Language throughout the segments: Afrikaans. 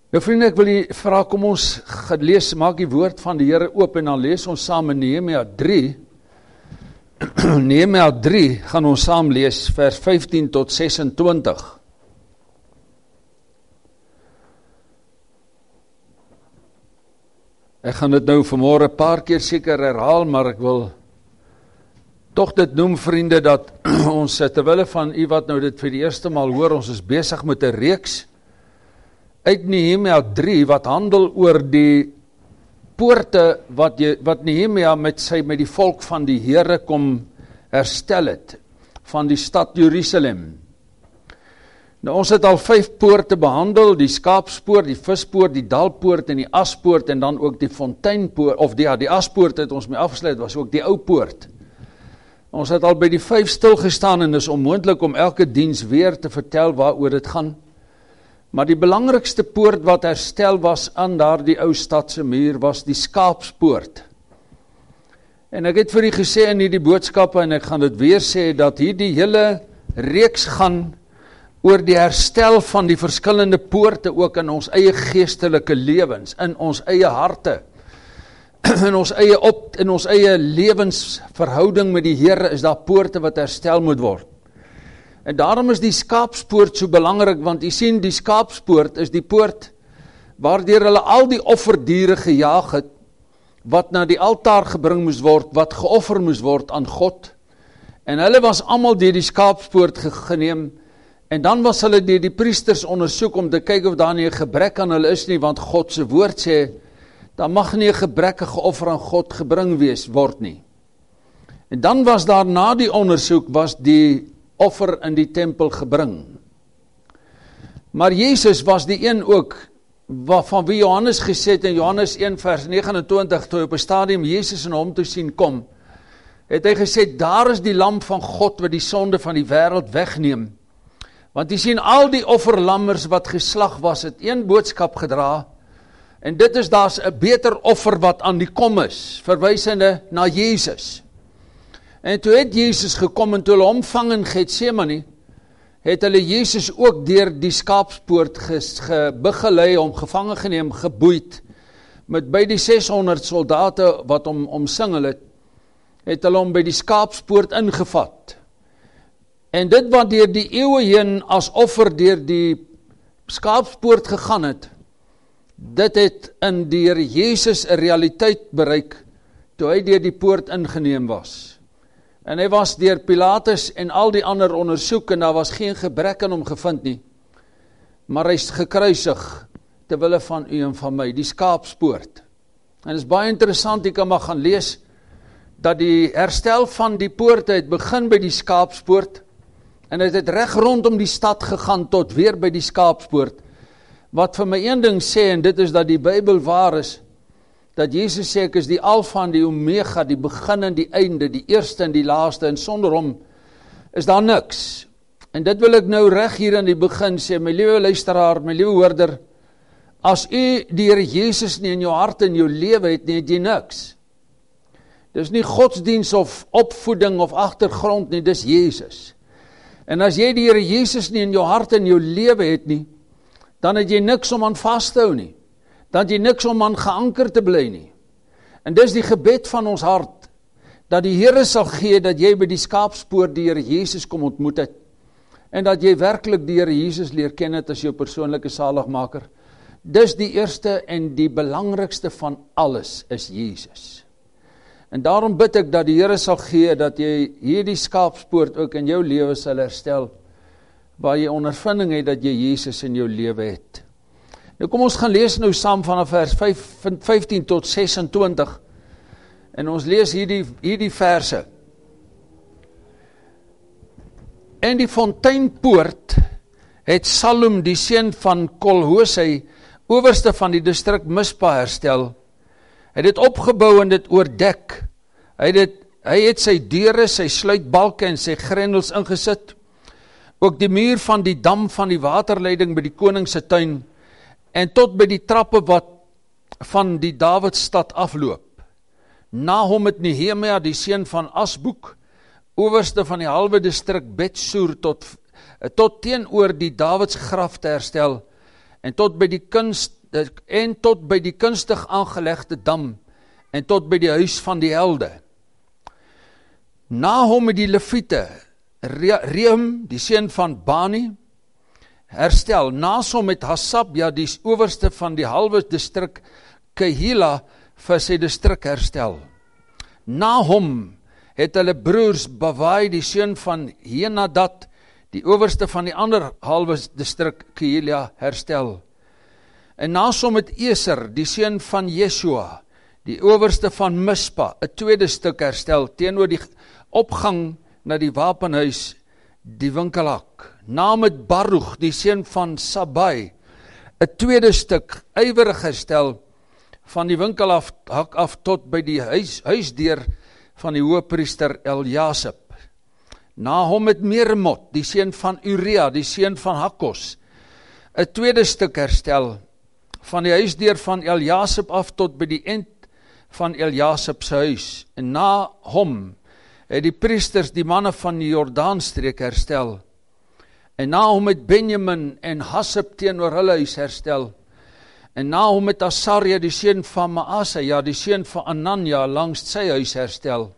Nou vriende, ek wil vra, kom ons lees, maak die woord van die Here oop en dan lees ons saam in Nehemia 3. Nehemia 3 gaan ons saam lees, vers 15 tot 26. Ek gaan dit nou vanmôre 'n paar keer seker herhaal, maar ek wil toch dit noem, vriende, dat ons terwille van u wat nou dit vir die eerste maal hoor, ons is besig met 'n reeks uit Nehemia 3, wat handel oor die poorte wat Nehemia met die volk van die Here kom herstel het, van die stad Jerusalem. Nou ons het al 5 poorte behandel, die skaapspoort, die vispoort, die dalpoort en die aspoort, en dan ook die fonteinpoort, of die aspoort het ons mee afgesluit, was ook die ou poort. Ons het al by die 5 stilgestaan, en is onmoontlik om elke diens weer te vertel waaroor dit gaan. Maar die belangrikste poort wat herstel was aan daardie ou stadse muur, was die skaapspoort. En ek het vir u gesê in hierdie boodskappe, en ek gaan dit weer sê, dat hierdie hele reeks gaan oor die herstel van die verskillende poorte, ook in ons eie geestelike lewens, in ons eie harte, in ons eie lewensverhouding met die Here, is daar poorte wat herstel moet word. En daarom is die skaapspoort so belangrik, want u sien, die skaapspoort is die poort waardeur hulle al die offerdiere gejaag het, wat na die altaar gebring moes word, wat geoffer moes word aan God. En hulle was almal deur die skaapspoort geneem, en dan was hulle deur die priesters ondersoek om te kyk of daar nie 'n gebrek aan hulle is nie, want God se woord sê, daar mag nie 'n gebrekkige offer aan God gebring word nie. En dan was daar na die ondersoek, was die offer in die tempel gebring. Maar Jesus was die een ook, van wie Johannes gesê het in Johannes 1 vers 29, toe op 'n stadium Jesus in hom toe sien kom, het hy gesê, daar is die lam van God wat die sonde van die wêreld wegneem. Want jy sien, al die offerlammers wat geslag was, het een boodskap gedra, en dit is, daar's 'n beter offer wat aan die kom is, verwysende na Jesus. En toe het Jesus gekom, en toe hulle omvang in Getsemane, het hulle Jesus ook deur die skaapspoort begelei, om gevange geneem, geboeid, met by die 600 soldate wat omsingel het hulle hom by die skaapspoort ingevat. En dit wat deur die eeue heen as offer deur die skaapspoort gegaan het, dit het in die Here Jesus 'n realiteit bereik, toe hy deur die poort ingeneem was. En hy was deur Pilatus en al die ander ondersoek, en daar was geen gebrek aan hom gevind nie. Maar hy is gekruisig, terwille van u en van my, die skaapspoort. En het is baie interessant, jy kan maar gaan lees, dat die herstel van die poorte het begin by die skaapspoort, en het reg rondom die stad gegaan, tot weer by die skaapspoort, wat vir my een ding sê, en dit is dat die Bybel waar is, dat Jesus sê, ek is die Alfa en die Omega, die begin en die einde, die eerste en die laaste, en sonder hom is daar niks. En dit wil ek nou reg hier in die begin sê, my liewe luisteraar, my liewe hoorder, as u die Here Jesus nie in jou hart en jou lewe het nie, het jy niks. Dis nie godsdiens of opvoeding of agtergrond nie, dis Jesus. En as jy die Here Jesus nie in jou hart en jou lewe het nie, dan het jy niks om aan vas te hou nie. Dan het jy niks om aan geanker te bly nie. En dis die gebed van ons hart, dat die Here sal gee, dat jy by die skaapspoort die Here Jesus kom ontmoet het, en dat jy werklik die Here Jesus leer ken het as jou persoonlike saligmaker. Dis die eerste en die belangrikste van alles, is Jesus. En daarom bid ek dat die Here sal gee, dat jy hierdie skaapspoort ook in jou lewe sal herstel, waar jy ondervinding het dat jy Jesus in jou lewe het. Nou kom ons gaan lees nou saam vanaf vers 15 tot 26, en ons lees hierdie verse. En die fonteinpoort het Salum, die seun van Kol-Hosei, owerste van die distrik Mispa herstel. Hy het dit opgebou en dit oordek. Hy het sy deure, sy sluitbalke en sy grendels ingesit. Ook die muur van die dam van die waterleiding by die koningse tuin, en tot by die trappe wat van die Davidstad afloop. Na hom het Nehemia, die seun van Asboek, owerste van die halwe distrik Betsur, tot teenoor die Davidsgraf te herstel, en tot by die en tot by die kunstig aangelegde dam, en tot by die huis van die helde. Na hom het die Lewiete, Rehum, die seun van Bani, herstel. Naas hom het Hasabja, die owerste van die halwe distrik Kehila, vir sy distrik herstel. Na hom het hulle broers Bavai, die seun van Henadad, die owerste van die ander halwe distrik Kehila, herstel. En naas hom het Eser, die seun van Jesua, die owerste van Mispa, 'n tweede stuk herstel, teenoor die opgang na die wapenhuis, die winkelhak. Naam het Baruch, die seun van Sabai, 'n tweede stuk ywerig herstel, van die winkelhak af tot by die huisdeur van die hoëpriester Eljasib. Na hom het Meremot, die seun van Uria, die seun van Hakkos, 'n tweede stuk herstel, van die huisdeur van Eljasib af tot by die end van Eljasib se huis. En na hom het die priesters, die manne van die Jordaanstreek herstel. En na hom het Benjamin en Hassib teenoor hulle huis herstel. En na hom het Asaria, die seun van Maaseja, die seun van Anania, langs sy huis herstel.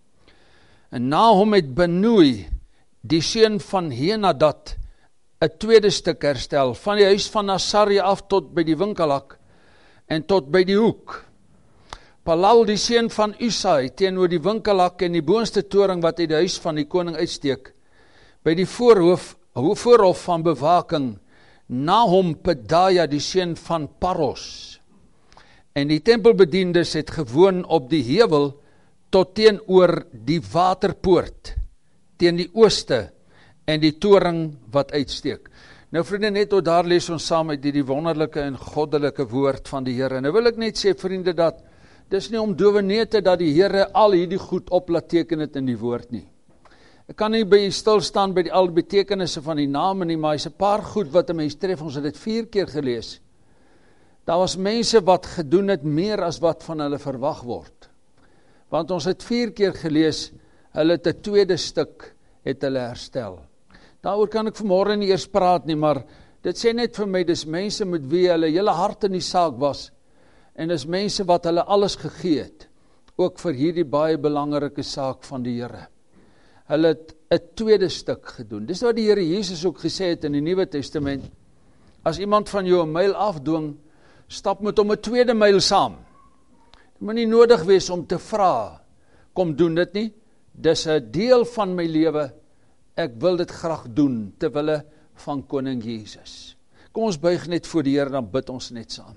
En na hom het Benui, die seun van Henadad, 'n tweede stuk herstel, van die huis van Asaria af tot by die winkelhak, en tot by die hoek. Palal, die seun van Usai, teenoor die winkelhak en die boonste toring wat uit die huis van die koning uitsteek, by die voorhof van bewaking. Na hom Pedaja, die seun van Paros. En die tempelbediendes het gewoon op die heuwel tot teenoor die waterpoort, teen die ooste en die toring wat uitsteek. Nou vriende, net tot daar lees ons saam uit die wonderlike en goddelike woord van die Here. Nou wil ek net sê vriende, dat dis nie om dowe neete dat die Here al hierdie goed op laat teken het in die woord nie. Ek kan nie by stilstaan by al die betekenisse van die name nie, maar is 'n paar goed wat 'n mens tref. Ons het dit 4 keer gelees. Daar was mense wat gedoen het meer as wat van hulle verwag word. Want ons het 4 keer gelees, hulle het 'n tweede stuk het hulle herstel. Daaroor kan ek vanmôre nie eers praat nie, maar dit sê net vir my, dis mense met wie hulle hele hart in die saak was, en dis mense wat hulle alles gegee het, ook vir hierdie baie belangrike saak van die Here. Hulle het 'n tweede stuk gedoen. Dis wat die Here Jesus ook gesê het in die Nuwe Testament. As iemand van jou 'n myl afdwing, stap met hom 'n tweede myl saam. Dit moet nie nodig wees om te vra, kom doen dit nie. Dis 'n deel van my lewe. Ek wil dit graag doen, ter wille van koning Jesus. Kom ons buig net voor die Here, dan bid ons net saam.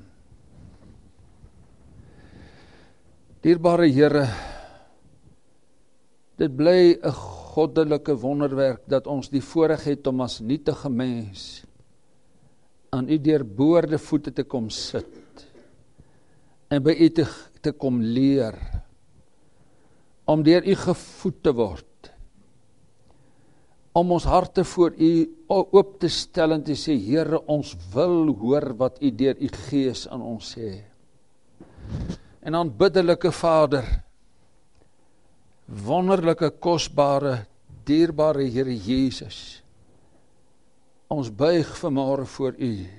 Dierbare Here, dit bly 'n goddelike wonderwerk dat ons die voorreg het om as nietige mens aan u deurboorde voete te kom sit en by u te kom leer, om deur u gevoed te word, om ons harte voor u oop te stel en te sê, Here, ons wil hoor wat u deur u Gees aan ons sê. En aanbiddelike Vader, wonderlike, kosbare, dierbare Here Jesus, ons buig vanmôre voor u,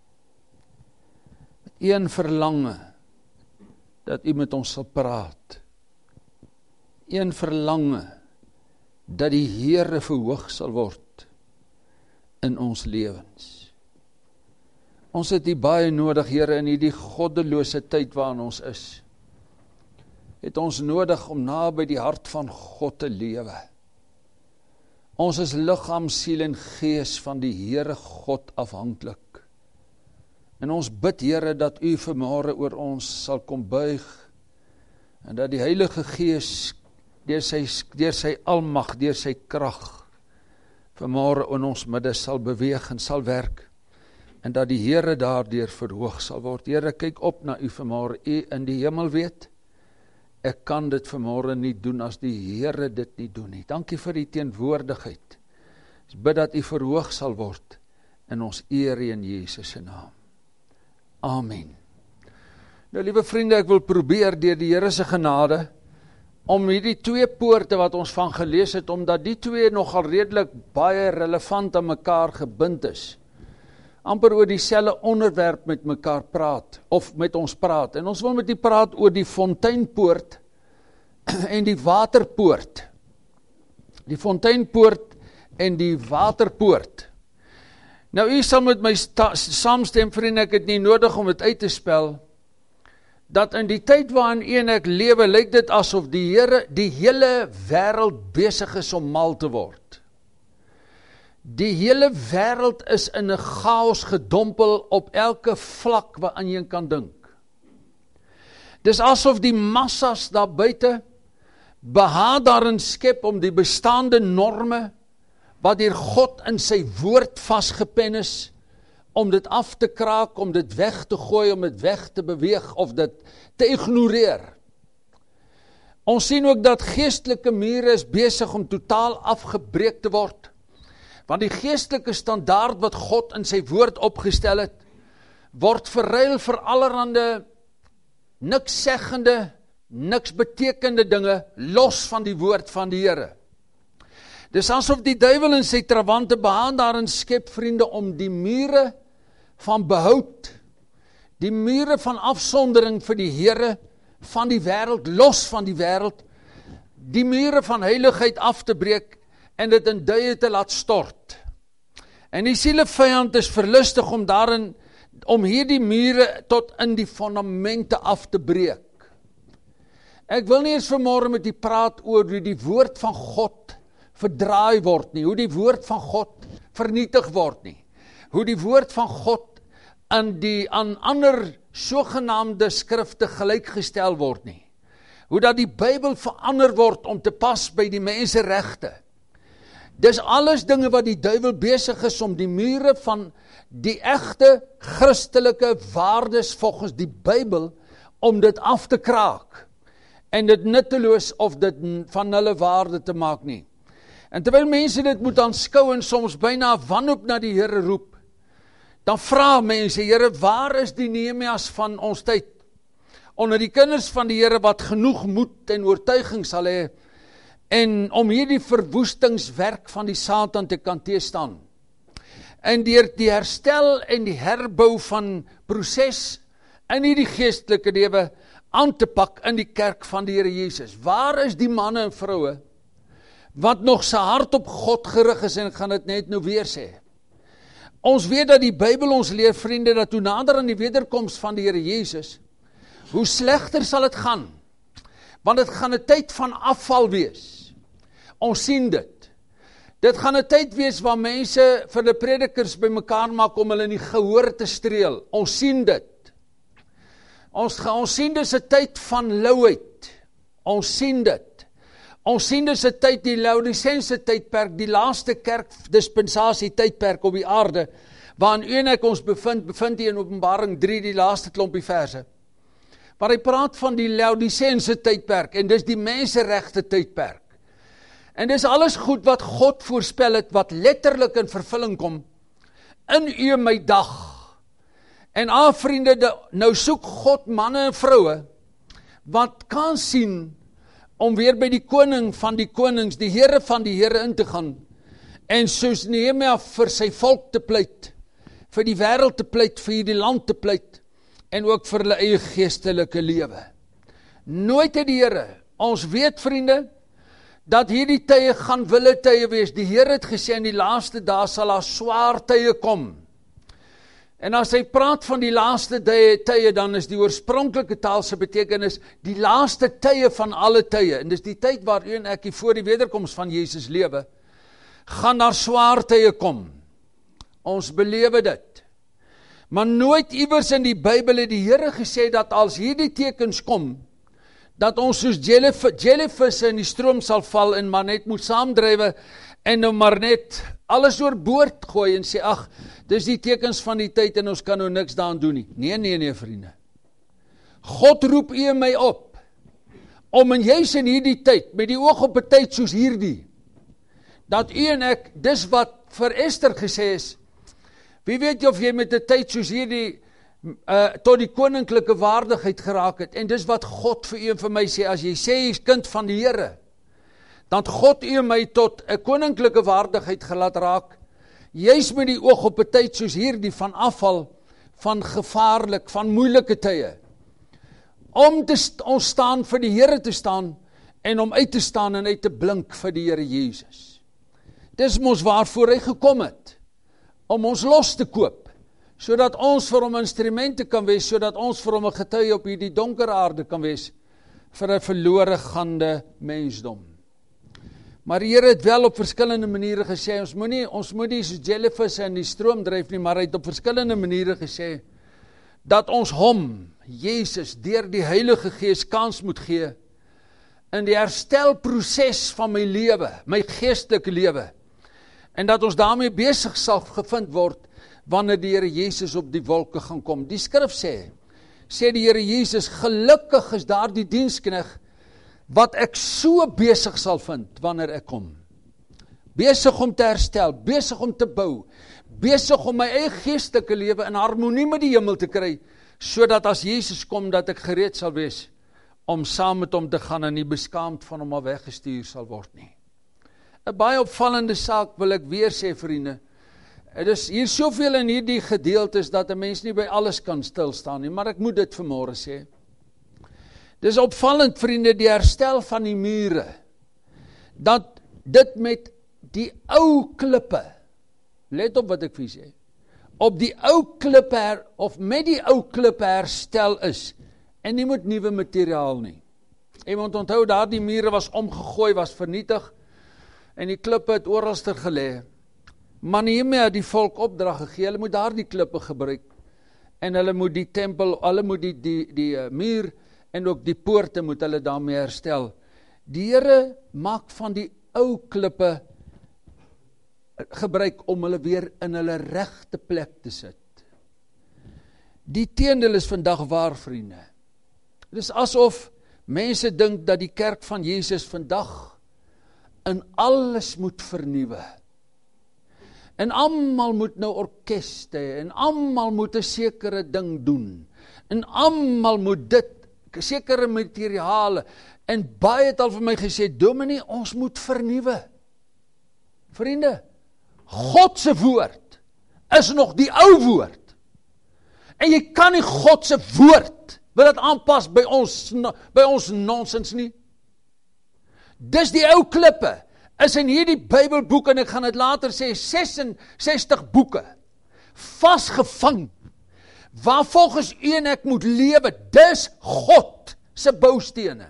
met een verlange, dat u met ons sal praat, een verlange, dat die Here verhoog sal word in ons lewens. Ons het u baie nodig, Here, in hierdie goddelose tyd waarin ons is. Het ons nodig om naby die hart van God te lewe. Ons is liggaam, siel en gees van die Here God afhanklik. En ons bid, Here, dat u vanmôre oor ons sal kom buig, en dat die Heilige Gees deur sy almag, deur sy krag, vanmôre in ons midde sal beweeg en sal werk, en dat die Here daardeur verhoog sal word. Here, kyk op na u vanmôre, u in die hemel weet, ek kan dit vanmôre nie doen as die Here dit nie doen nie. Dankie vir die teenwoordigheid. Ek bid dat u verhoog sal word in ons eer in Jesus se naam. Amen. Nou, liewe vriende, ek wil probeer deur die Here se genade om hierdie 2 poorte wat ons van gelees het, omdat die 2 nogal redelik baie relevant aan mekaar gebind is, amper oor dieselfde onderwerp met mekaar praat, of met ons praat. En ons wil met u praat oor die fonteinpoort en die waterpoort. Die fonteinpoort en die waterpoort. Nou, u sal met my saamstem, vriende, ek het nie nodig om dit uit te spel, dat in die tyd waarin u en ek lewe, lyk dit asof die Here die hele wêreld besig is om mal te word. Die hele wêreld is in 'n chaos gedompel op elke vlak waaraan jy kan dink. Dis asof die massas daar buite behaag daarin skep om die bestaande norme, wat deur God in sy woord vasgepen is, om dit af te kraak, om dit weg te gooi, om dit weg te beweeg, of dit te ignoreer. Ons sien ook dat geestelike mure is besig om totaal afgebreek te word, want die geestelike standaard wat God in sy woord opgestel het, word verruil vir allerhande niks seggende, niks betekende dinge, los van die woord van die Here. Dis asof die duiwel in sy trawante behaan daarin skep, vriende, om die mure van behoud, die mure van afsondering vir die Here, van die wêreld, los van die wêreld, die mure van heiligheid af te breek, en dit in duie te laat stort. En die sielevyand is verlustig om hierdie mure tot in die fondamente af te breek. Ek wil nie eens vanmôre met u praat oor hoe die woord van God verdraai word nie, hoe die woord van God vernietig word nie, hoe die woord van God aan ander sogenaamde skrifte gelykgestel word nie, hoe dat die Bybel verander word om te pas by die menseregte. Dis alles dinge wat die duiwel besig is om die mure van die egte Christelike waardes volgens die Bybel, om dit af te kraak, en dit nutteloos of dit van hulle waarde te maak nie. En terwyl mense dit moet aanskou en soms byna wanhoop na die Here roep, dan vra mense, Here, waar is die Nehemias van ons tyd? Onder die kinders van die Here wat genoeg moed en oortuiging sal hê, en om hierdie verwoestingswerk van die Satan te kan teestaan. En deur die herstel en die herbou van proses in hierdie geestelike lewe aan te pak in die kerk van die Here Jesus. Waar is die manne en vroue wat nog sy hart op God gerig is, en ek gaan dit net nou weer sê. Ons weet dat die Bybel ons leer, vriende, dat hoe nader aan die wederkoms van die Here Jesus, hoe slegter sal het gaan, want dit gaan 'n tyd van afval wees. Ons sien dit. Dit gaan 'n tyd wees waar mense vir die predikers bymekaar maak om hulle in die gehoor te streel. Ons sien dit. Ons sien dis 'n tyd van louheid. Ons sien dit. Ons sien dis 'n tyd, die Laodisense tydperk, die laaste kerkdispensasie tydperk op die aarde, waarin u en ek ons bevind hier in Openbaring 3, die laaste klompie verse. Maar hy praat van die Laodisense tydperk, en dis die menseregte tydperk. En dis alles goed wat God voorspel het, wat letterlik in vervulling kom, in u en my dag. En vriende, nou soek God manne en vroue, wat kan sien, om weer by die koning van die konings, die Here van die Here in te gaan, en soos Nehemia vir sy volk te pleit, vir die wêreld te pleit, vir die land te pleit, en ook vir hulle eie geestelike lewe. Nooit het die Here, ons weet, vriende, dat hierdie tye gaan wille tye wees. Die Here het gesê, in die laaste dae sal daar swaar tye kom. En as hy praat van die laaste tye, dan is die oorspronklike taal se betekenis die laaste tye van alle tye. En dis die tyd waar u en ek voor die wederkoms van Jesus lewe, gaan daar swaar tye kom. Ons belewe dit. Maar nooit iewers in die Bybel het die Here gesê dat as hierdie tekens kom, dat ons soos jellyvisse in die stroom sal val en maar net moet saamdrywe en nou maar net alles oorboord gooi en sê, ag, dis die tekens van die tyd en ons kan nou niks daaraan doen nie. Nee, vriende. God roep u en my op, om en juis in hierdie tyd, met die oog op 'n tyd soos hierdie, dat u en ek, dis wat vir Esther gesê is, wie weet of jy met 'n tyd soos hierdie, tot die koninklike waardigheid geraak het, en dis wat God vir u en vir my sê, as jy sê jy is kind van die Here, dan God u en my tot 'n koninklike waardigheid gelaat raak, juis met die oog op 'n tyd soos hierdie van afval, van gevaarlik, van moeilike tye, om te staan vir die Here te staan, en om uit te staan en uit te blink vir die Here Jesus. Dis mos waarvoor hy gekom het, om ons los te koop, sodat ons vir hom instrumente kan wees, sodat ons vir hom 'n getuie op hierdie donker aarde kan wees, vir 'n verlore gaande mensdom. Maar die Here het wel op verskillende maniere gesê, ons moet nie so jellyfish in die stroom dryf nie, maar hy het op verskillende maniere gesê, dat ons hom, Jesus, deur die Heilige Gees kans moet gee, in die herstelproses van my lewe, my geestelike lewe, en dat ons daarmee besig sal gevind word, wanneer die Here Jesus op die wolke gaan kom. Die skrif sê die Here Jesus, gelukkig is daar die diensknegt, wat ek so besig sal vind, wanneer ek kom. Besig om te herstel, besig om te bou, besig om my eie geestelike lewe in harmonie met die hemel te kry, sodat as Jesus kom, dat ek gereed sal wees, om saam met hom te gaan en nie beskaamd van hom al weggestuur sal word nie. 'n Baie opvallende saak wil ek weer sê, vriende. Dit is hier soveel in hierdie gedeeltes, dat 'n mens nie by alles kan stilstaan nie, maar ek moet dit vanmôre sê. Dis opvallend, vriende, die herstel van die mure, dat dit met die ou klippe, let op wat ek vir sê, op die ou klippe, of met die ou klippe herstel is, en nie met nuwe materiaal nie. Jy moet onthou, daardie mure was omgegooi, was vernietig, en die klippe het oralster gelê. Maar Nehemia het die volk opdrag gegee, hulle moet daardie klippe gebruik, en hulle moet die tempel, hulle moet die muur, en ook die poorte moet hulle daarmee herstel. Die Here maak van die ou klippe gebruik om hulle weer in hulle regte plek te sit. Die teendeel is vandag waar, vriende. Dit is asof mense dink dat die kerk van Jesus vandag in alles moet vernuwe. En almal moet nou orkeste hê, en almal moet 'n sekere ding doen, en almal moet dit, sekere materiale, en baie het al vir my gesê, dominee, ons moet vernuwe. Vriende, God se woord is nog die ou woord, en jy kan nie God se woord wil dit aanpas by ons nonsens nie. Dis die ou klippe, is in hierdie Bybelboek, en ek gaan dit later sê, 66 boeke, vasgevang, waar volgens u en ek moet lewe, dis God se boustene.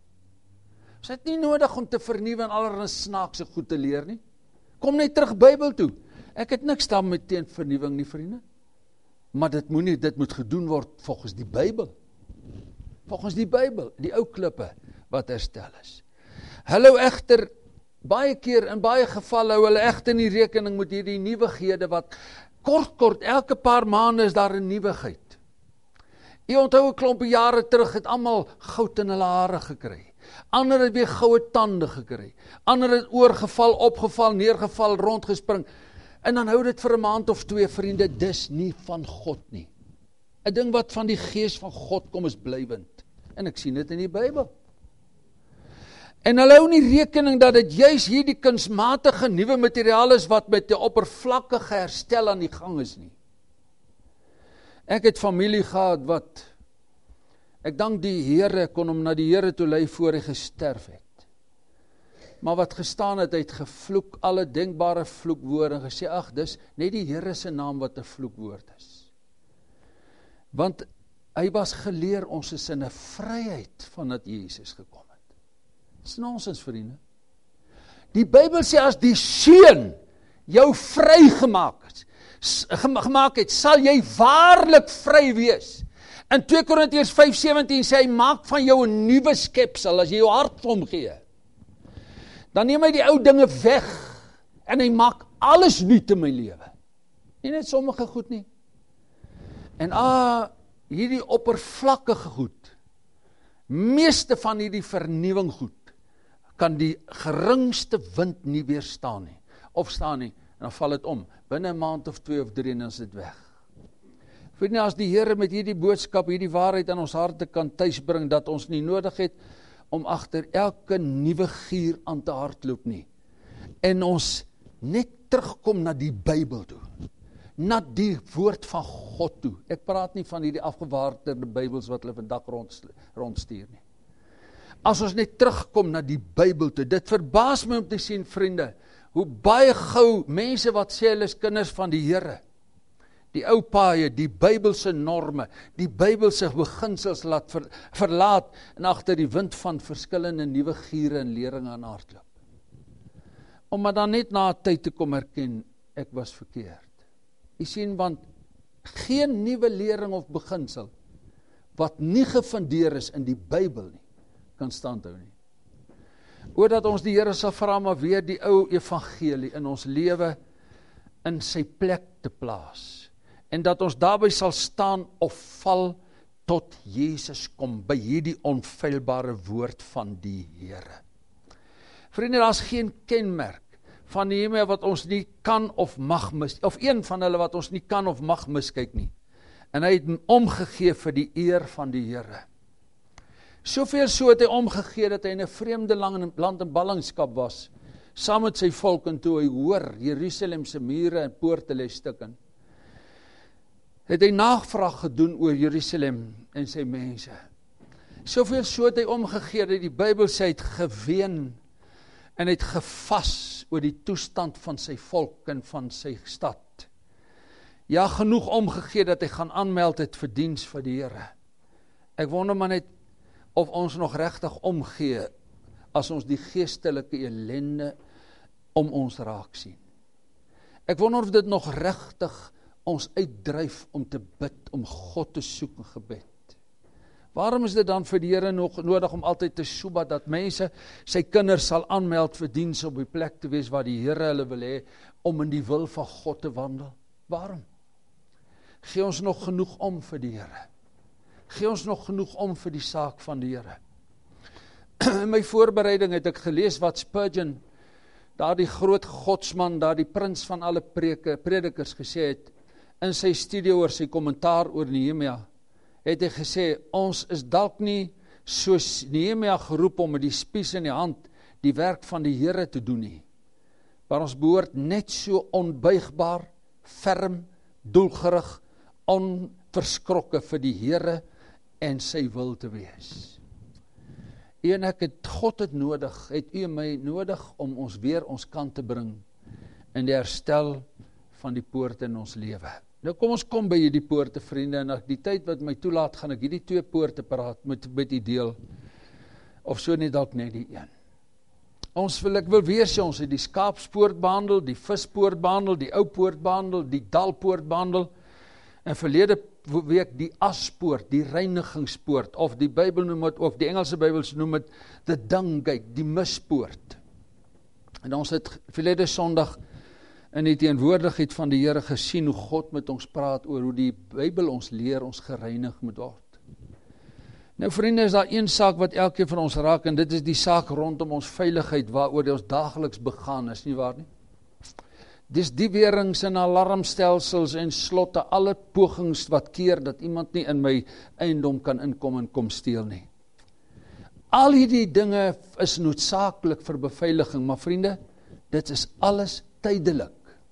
Ons het nie nodig om te vernuwe en allerlei snaakse goed te leer nie. Kom net terug Bybel toe. Ek het niks daarmee teen vernuwing nie, vriende. Maar dit moet gedoen word volgens die Bybel. Volgens die Bybel, die ou klippe wat herstel is. Hulle egter, baie keer, in baie gevalle, hou hulle egter nie rekening met hierdie nuwighede wat kort, elke paar maande is daar 'n nuwigheid. Jy onthou 'n klompie jare terug het almal goud in hulle hare gekry. Ander het weer goue tande gekry. Ander het oorgeval, opgeval, neergeval, rondgespring. En dan hou dit vir 'n maand of 2, vriende, dis nie van God nie. 'n Ding wat van die Gees van God kom is blywend. En ek sien dit in die Bybel. En hulle hou nie rekening dat dit juis hierdie kunsmatige nuwe materiaal is wat met die oppervlakkige herstel aan die gang is nie. Ek het familie gehad wat, ek dank die Here, kon hom na die Here toe lei voor hy gesterf het. Maar wat gestaan het, hy het gevloek, alle denkbare vloekwoorde, en gesê, ag, dis net die Here se naam wat 'n vloekwoord is. Want hy was geleer, ons is in 'n vryheid vandat Jesus gekom. Dis nonsens, vriende. Die Bybel sê, as die Seun jou vry gemaak het, sal jy waarlik vry wees. In 2 Korintiërs 5:17 sê hy, maak van jou 'n nuwe skepsel, as jy jou hart vir hom gee. Dan neem hy die ou dinge weg, en hy maak alles nuut in my lewe. Nie net sommige goed nie. En hierdie oppervlakkige goed, meeste van hierdie vernuwing goed, kan die geringste wind nie weerstaan nie, of staan nie, en dan val dit om, binne 'n maand of 2 of 3, en dan is dit weg. Weet nie, as die Here met hierdie boodskap, hierdie waarheid aan ons harte kan tuisbring, dat ons nie nodig het, om agter elke nuwe gier aan te hardloop nie, en ons net terugkom na die Bybel toe, na die woord van God toe. Ek praat nie van hierdie afgewaarderde Bybels wat hulle vandag rondstuur nie. As ons net terugkom na die Bybel toe, dit verbaas my om te sien, vriende, hoe baie gou mense wat sê hulle is kinders van die Here, die ou paaie, die Bybelse norme, die Bybelse beginsels laat verlaat en agter die wind van verskillende nuwe giere en leringe aan hardloop. Om maar dan net na 'n tyd te kom erken, ek was verkeerd. Jy sien, want geen nuwe lering of beginsel wat nie gefundeer is in die Bybel nie, kan standhou nie. Oordat ons die Here sal vra maar weer die ou evangelie in ons lewe in sy plek te plaas. En dat ons daarby sal staan of val tot Jesus kom, by hierdie onfeilbare woord van die Here. Vriende, daar is geen kenmerk van Nehemia wat ons nie kan of mag of een van hulle wat ons nie kan of mag miskyk nie. En hy het omgegee vir die eer van die Here. Soveel so het hy omgegee dat hy in 'n vreemde land in ballingskap was, saam met sy volk, en toe hy hoor Jerusalem se mure en poorte lê stukken, het hy navraag gedoen oor Jerusalem en sy mense. Soveel so het hy omgegee dat die Bybel sê hy het geween en hy het gevas oor die toestand van sy volk en van sy stad. Ja, genoeg omgegee dat hy gaan aanmeld het vir diens vir die Here. Ek wonder maar net of ons nog regtig omgee as ons die geestelike ellende om ons raak sien. Ek wonder of dit nog regtig ons uitdryf om te bid, om God te soek in gebed. Waarom is dit dan vir die Here nog nodig om altyd te soebat dat mense sy kinders sal aanmeld vir diens op die plek te wees waar die Here hulle wil hê om in die wil van God te wandel? Waarom? Gee ons nog genoeg om vir die Here? Gee ons nog genoeg om vir die saak van die Here? In my voorbereiding het ek gelees wat Spurgeon, daardie groot godsman, daardie prins van alle predikers gesê het, in sy studie oor sy kommentaar oor Nehemia, het hy gesê, ons is dalk nie soos Nehemia geroep om met die spies in die hand die werk van die Here te doen nie, maar ons behoort net so onbuigbaar, ferm, doelgerig, onverskrokke vir die Here en sy wil te wees. En ek het God het nodig, het u en my nodig om ons weer ons kant te bring in die herstel van die poorte in ons lewe. Nou kom ons kom by hierdie poorte, vriende, en die tyd wat my toelaat, gaan ek hierdie 2 poorte praat met die deel, of so nie dalk net die een. Ek wil weer sê, ons het die skaapspoort behandel, die vispoort behandel, die ou poort behandel, die dalpoort behandel, en verlede week die aspoort, die reinigingspoort, of die Bybel noem het, of die Engelse Bybels noem het, the dung gate, die mispoort. En ons het verlede Sondag in die teenwoordigheid van die Here gesien hoe God met ons praat oor hoe die Bybel ons leer, ons gereinig moet word. Nou vriende, is daar een saak wat elkeen van ons raak, en dit is die saak rondom ons veiligheid, waaroor ons dageliks begaan is, nie waar nie? Dis die weerings en alarmstelsels en slotte, alle pogings wat keer dat iemand nie in my eiendom kan inkom en kom steel nie. Al hierdie dinge is noodsaaklik vir beveiliging, maar vriende, dit is alles tydelik.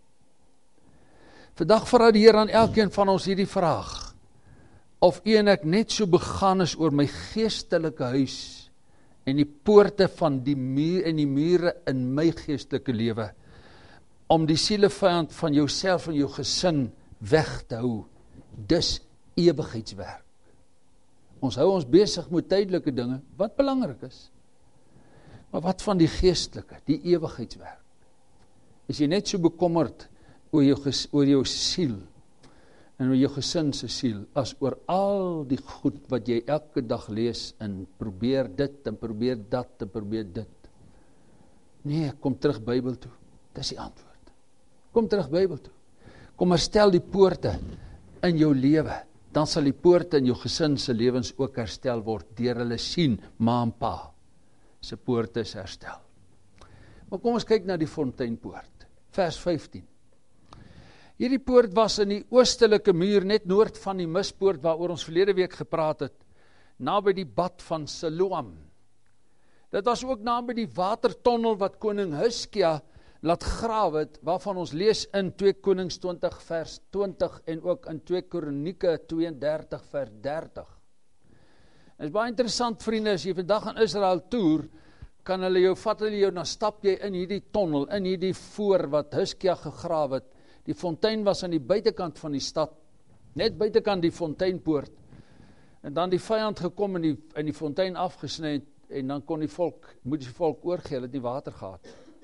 Vandag vra die Here aan elkeen van ons hierdie vraag, of u en ek net so begaan is oor my geestelike huis en die poorte van die muur en die mure in my geestelike lewe, om die sielevyand van jouself en jou gesin weg te hou. Dis ewigheidswerk. Ons hou ons besig met tydelike dinge, wat belangrik is. Maar wat van die geestelike, die ewigheidswerk? Is jy net so bekommerd oor jou siel en oor jou gesin se siel, as oor al die goed wat jy elke dag lees en probeer dit en probeer dat en probeer dit? Nee, kom terug Bybel toe. Dis die antwoord. Kom terug Bybel toe. Kom herstel die poorte in jou lewe. Dan sal die poorte in jou gesin se lewens ook herstel word, deur hulle sien, ma en pa se poorte is herstel. Maar kom ons kyk na die fonteinpoort. Vers 15. Hierdie poort was in die oostelike muur, net noord van die mispoort, waaroor ons verlede week gepraat het, naby die bad van Siloam. Dit was ook naby die watertonnel wat koning Hizkia laat grawe het, waarvan ons lees in 2 Konings 20 vers 20 en ook in 2 Kronieke 32 vers 30. Het is baie interessant, vriende, as jy vandag in Israel toer, kan hulle jou, vat hulle jou, dan stap jy in hierdie tonnel, in hierdie voor wat Hizkia gegrawe het. Die fontein was aan die buitekant van die stad, net buitekant die fonteinpoort. En dan die vyand gekom en die fontein afgesny, en dan kon die volk oorgee, hulle het nie water gehad.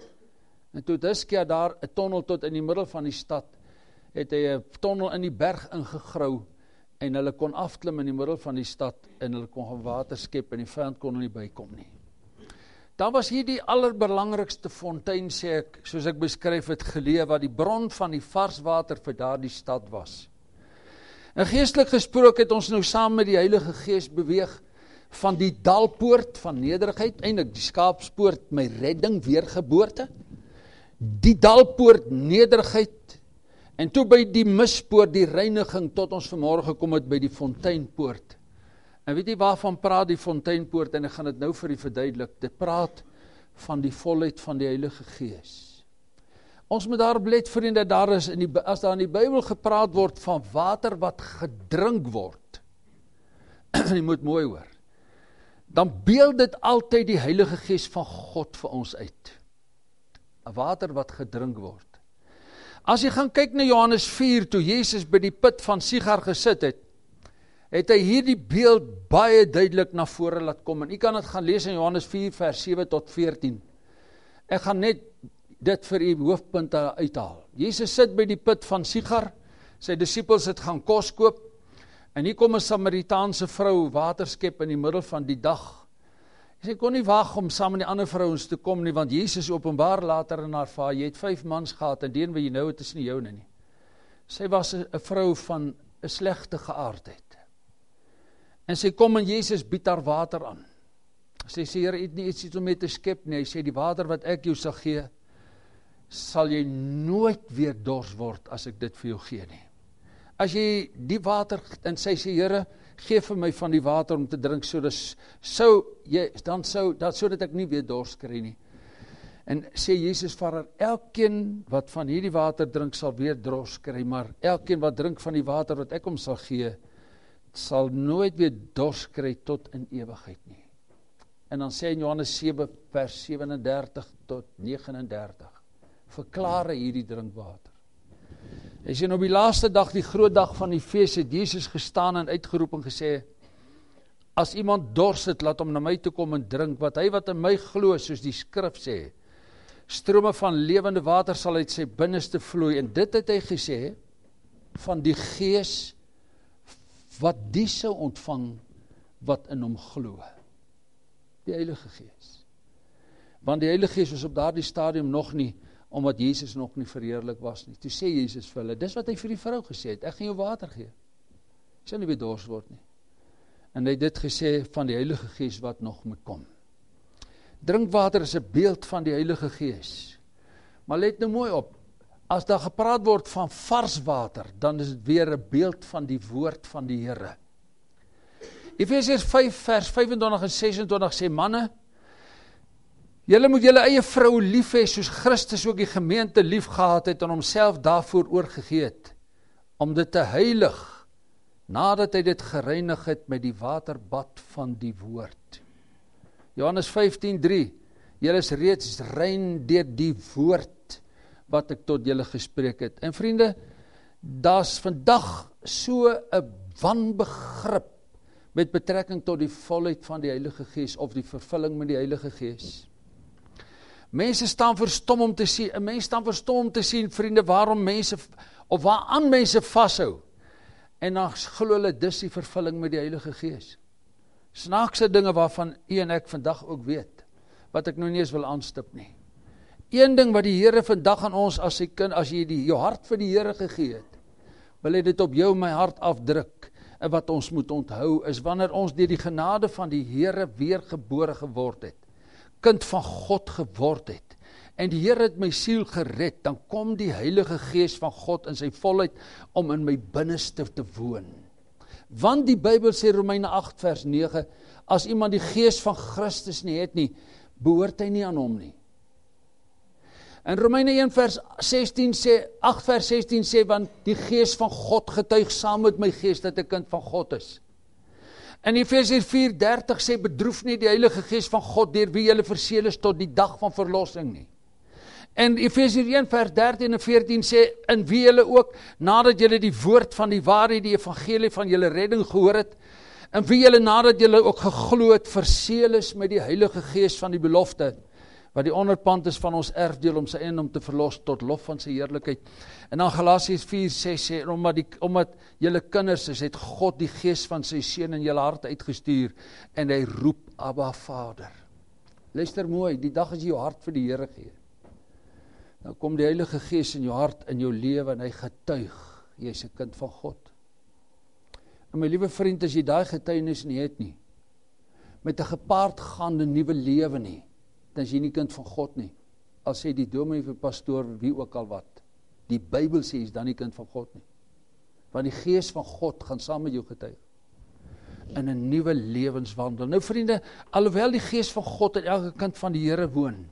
En toe Hizkia daar 'n tonnel tot in die middel van die stad, het hy 'n tonnel in die berg ingegrou, en hulle kon afklim in die middel van die stad, en hulle kon gaan water skep, en die vyand kon nie bykom nie. Dan was hier die allerbelangrikste fontein, sê ek, soos ek beskryf het, geleë, wat die bron van die vars water vir daardie stad was. En geestelik gesproke het ons nou saam met die Heilige Gees beweeg, van die dalpoort van nederigheid, eintlik die skaapspoort, my redding, weergeboorte, die dalpoort nederigheid, en toe by die mispoort, die reiniging, tot ons vanmorgen gekom het by die fonteinpoort. En weet jy waarvan praat die fonteinpoort, en ek gaan dit nou vir u verduidelik, dit praat van die volheid van die Heilige Gees. Ons moet daarop let, vriende, daar is as daar in die Bybel gepraat word van water wat gedrink word, jy moet mooi hoor, dan beeld dit altyd die Heilige Gees van God vir ons uit. 'n Water wat gedrink word. As jy gaan kyk na Johannes 4, toe Jesus by die put van Sigar gesit het hy hierdie beeld baie duidelik na vore laat kom. En jy kan dit gaan lees in Johannes 4 vers 7 tot 14. Ek gaan net dit vir u hoofpunte uithaal. Jesus sit by die put van Sigar, sy disippels het gaan kos koop, en hier kom 'n Samaritaanse vrou water skep in die middel van die dag. Sy kon nie wag om saam met die ander vrouens te kom nie, want Jesus openbaar later in haar vir, jy het 5 mans gehad, en die een wat jy nou het is nie joune nie. Sy was 'n vrou van 'n slegte geaardheid. En sy kom en Jesus bied haar water aan. Sy sê, Here, het nie iets om mee te skep nie. Hy sê, die water wat ek jou sal gee, sal jy nooit weer dors word as ek dit vir jou gee nie. As jy die water, en sy sê, Here, gee vir my van die water om te drink, sodat ek nie weer dors kry nie. En sê Jesus vir haar, elkeen wat van hierdie water drink, sal weer dors kry, maar elkeen wat drink van die water wat ek hom sal gee, sal nooit weer dors kry tot in ewigheid nie. En dan sê in Johannes 7 vers 37 tot 39, verklaar hy hierdie drinkwater. Hy sê, op die laaste dag, die groot dag van die fees, het Jesus gestaan en uitgeroep en gesê, as iemand dors het, laat hom na my toe kom en drink, wat in my glo, soos die skrif sê, strome van lewende water sal uit sy binneste vloei, en dit het hy gesê, van die Gees, wat die sou ontvang, wat in hom glo. Die Heilige Gees. Want die Heilige Gees was op daardie stadium nog nie, omdat Jesus nog nie verheerlik was nie. Toe sê Jesus vir hulle, dis wat hy vir die vrou gesê het, ek gaan jou water gee. Jy sal nie weer dors word nie. En hy het dit gesê van die Heilige Gees wat nog moet kom. Drinkwater is 'n beeld van die Heilige Gees. Maar let nou mooi op, as daar gepraat word van vars water, dan is dit weer 'n beeld van die woord van die Here. Efesiërs 5 vers 25 en 26 sê, manne, julle moet julle eie vrou lief hê, soos Christus ook die gemeente lief gehad het en homself daarvoor oorgegee het, om dit te heilig, nadat hy dit gereinig het met die waterbad van die woord. Johannes 15:3, julle is reeds rein deur die woord wat ek tot julle gespreek het. En vriende, daar's vandag so 'n wanbegrip met betrekking tot die volheid van die Heilige Gees of die vervulling met die Heilige Gees. Mense staan verstom om te sien, 'n mens staan verstom om te sien, vriende, waarom mense, of waaraan mense vashou, en dan glo hulle dis die vervulling met die Heilige Gees. Snaakse dinge waarvan u en ek vandag ook weet, wat ek nou nie eens wil aanstip nie. Een ding wat die Here vandag aan ons as sy kind, as jy jou hart vir die Here gegee het, wil hy dit op jou my hart afdruk, en wat ons moet onthou, is wanneer ons deur die genade van die Here weergebore geword het, kind van God geword het, en die Here het my siel gered, dan kom die Heilige Gees van God in sy volheid, om in my binneste te woon. Want die Bybel sê, Romeine 8 vers 9, as iemand die Gees van Christus nie het nie, behoort hy nie aan hom nie. En Romeine 1 vers 16 sê, 8 vers 16 sê, want die gees van God getuig saam met my gees dat ek kind van God is. En Efesiërs 4:30 sê, bedroef nie die Heilige Gees van God, deur wie julle verseël is tot die dag van verlossing nie. En Efesiërs 1 vers 13 en 14 sê, in wie julle ook, nadat julle die woord van die waarheid, die evangelie van julle redding gehoor het, en wie julle nadat julle ook geglo het, verseël is met die Heilige Gees van die belofte, wat die onderpand is van ons erfdeel om sy eiendom te verlos tot lof van sy heerlikheid. En dan Galasiërs 4:6 sê, omdat julle kinders is, het God die Gees van sy seun in julle hart uitgestuur, en hy roep Abba Vader. Luister mooi, die dag as jy jou hart vir die Here gee, dan kom die Heilige Gees in jou hart, in jou lewe, en hy getuig, jy is 'n kind van God. En my liewe vriend, as jy daai getuienis nie het nie, met 'n gepaardgaande nuwe lewe nie, dan is jy nie kind van God nie. Al sê die dominee vir pastoor, wie ook al wat. Die Bybel sê, jy is dan nie kind van God nie. Want die Gees van God gaan saam met jou getuig. In 'n nuwe lewenswandel. Nou vriende, alhoewel die Gees van God in elke kind van die Here woon,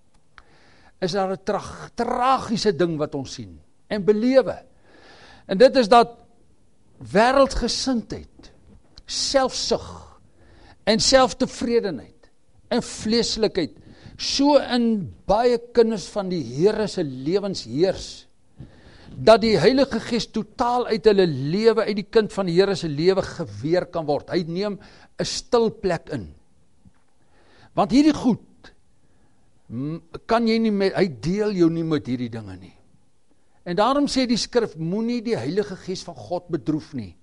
is daar 'n tragiese ding wat ons sien en belewe. En dit is dat wêreldgesindheid, selfsug en selftevredenheid en vleeslikheid so in baie kinders van die Here se lewens heers, dat die Heilige Gees totaal uit hulle lewe, uit die kind van die Here se lewe geweer kan word. Hy neem 'n stil plek in. Want hierdie goed kan jy nie met, hy deel jou nie met hierdie dinge nie. En daarom sê die skrif, moenie die Heilige Gees van God bedroef nie.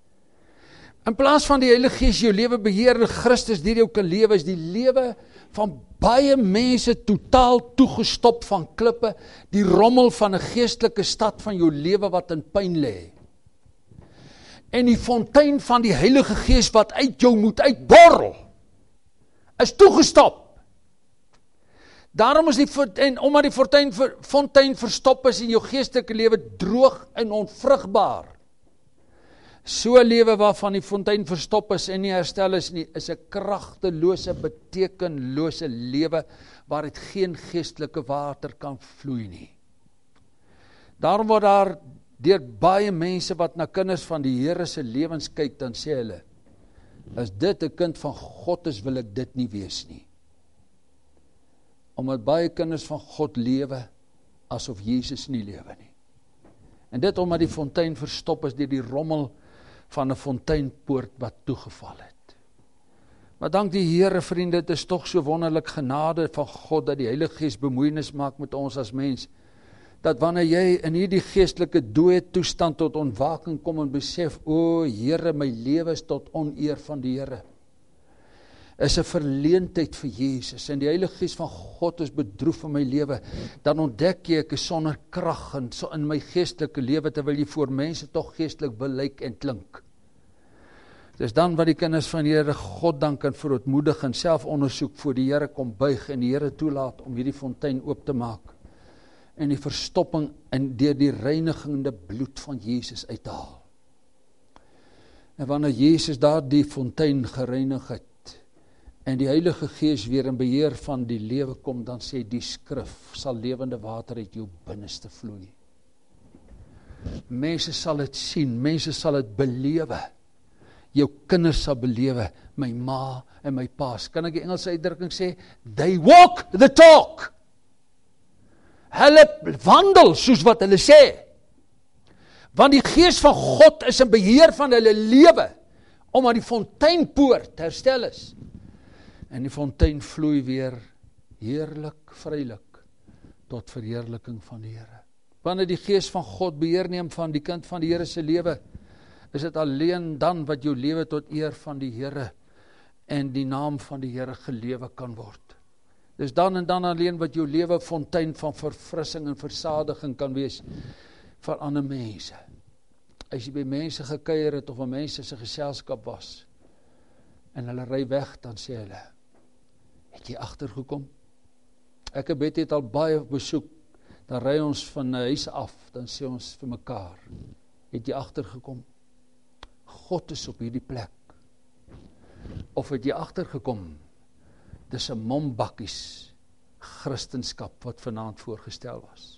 In plaas van die Heilige Gees jou lewe beheer en Christus deur jou kan lewe, is die lewe van baie mense totaal toegestop van klippe, die rommel van 'n geestelike stad van jou lewe wat in pyn lê. En die fontein van die Heilige Gees wat uit jou moet uitborrel, is toegestop. Daarom is omdat die fontein verstop is in jou geestelike lewe droog en onvrugbaar. So 'n lewe waarvan die fontein verstop is en nie herstel is nie, is 'n kragtelose, betekenlose lewe waaruit geen geestelike water kan vloei nie. Daarom word daar deur baie mense wat na kinders van die Here se lewens kyk, dan sê hulle, as dit 'n kind van God is, wil ek dit nie wees nie. Omdat baie kinders van God lewe asof Jesus nie lewe nie. En dit omdat die fontein verstop is deur die rommel van 'n fonteinpoort wat toegeval het. Maar dank die Here, vriende, dit is tog so wonderlik genade van God dat die Heilige Gees bemoeienis maak met ons as mens, dat wanneer jy in hierdie geestelike dooie toestand tot ontwaking kom en besef, o Here, my lewe is tot oneer van die Here, is 'n verleentheid vir Jesus, en die Heilige Gees van God is bedroef in my lewe, dan ontdek jy ek is sonder krag en so in my geestelike lewe, terwyl jy voor mense tog geestelik wil lyk en klink. Dis dan wat die kinders van die Here God dank en verootmoedig en selfondersoek voor die Here kom buig en die Here toelaat om hierdie fontein oop te maak en die verstopping en deur die reinigende bloed van Jesus uit te haal. En wanneer Jesus daar die fontein gereinig het, en die Heilige Gees weer in beheer van die lewe kom, dan sê die skrif, sal lewende water uit jou binneste vloei. Mense sal dit sien, mense sal dit belewe. Jou kinders sal belewe, my ma en my pa's. Kan ek die Engelse uitdrukking sê? They walk the talk. Hulle wandel soos wat hulle sê. Want die Gees van God is in beheer van hulle lewe, omdat die fonteinpoort herstel is. En die fontein vloei weer heerlik, vrylik, tot verheerliking van die Here. Wanneer die Gees van God beheer neem van die kind van die Here se lewe, is dit alleen dan wat jou lewe tot eer van die Here en die naam van die Here gelewe kan word. Dis dan en dan alleen wat jou lewe fontein van verfrissing en versadiging kan wees vir ander mense. As jy by mense gekuier het of 'n mense se geselskap was en hulle ry weg, dan sê hulle, het jy agtergekom? Ek en Betty het al baie besoek, dan ry ons van 'n huis af, dan sê ons vir mekaar, het jy agtergekom? God is op hierdie plek. Of het jy agtergekom? Dis 'n mombakkies Christenskap wat vanaand voorgestel was.